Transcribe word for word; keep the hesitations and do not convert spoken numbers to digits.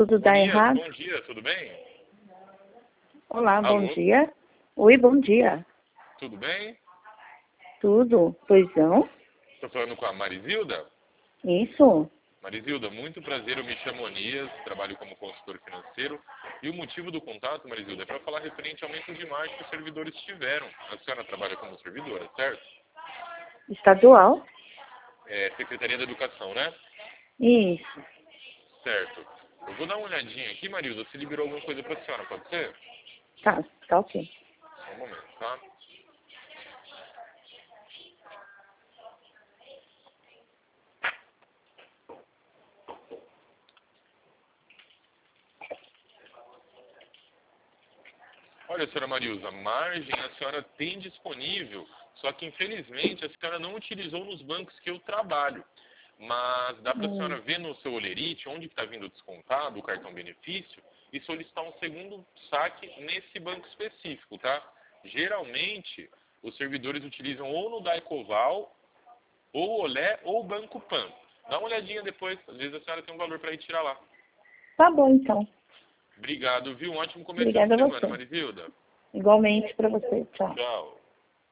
tudo dá Dias, errado. bom dia, tudo bem? Olá, Alô? bom dia. Oi, bom dia. Tudo bem? Tudo? Pois não? Estou falando com a Marizilda? Isso. Marizilda, muito prazer, eu me chamo Anias, trabalho como consultor financeiro. E o motivo do contato, Marizilda, é para falar referente ao aumento de margem que os servidores tiveram. A senhora trabalha como servidora, certo? Estadual? É, Secretaria da Educação, né? Isso. Certo. Eu vou dar uma olhadinha aqui, Marilda, se liberou alguma coisa para a senhora, pode ser? Tá, tá ok. Só um momento, tá? Olha, senhora Marilza, margem a senhora tem disponível, só que infelizmente a senhora não utilizou nos bancos que eu trabalho. Mas dá para a Hum. senhora ver no seu olerite onde está vindo descontado o cartão benefício e solicitar um segundo saque nesse banco específico, tá? Geralmente, os servidores utilizam ou no Daicoval, ou o Olé, ou o Banco Pan. Dá uma olhadinha depois, às vezes a senhora tem um valor para ir tirar lá. Tá bom, então. Obrigado, viu? Um ótimo começo Obrigada de a semana, você. Marizilda. Igualmente para você. Tchau. Tchau.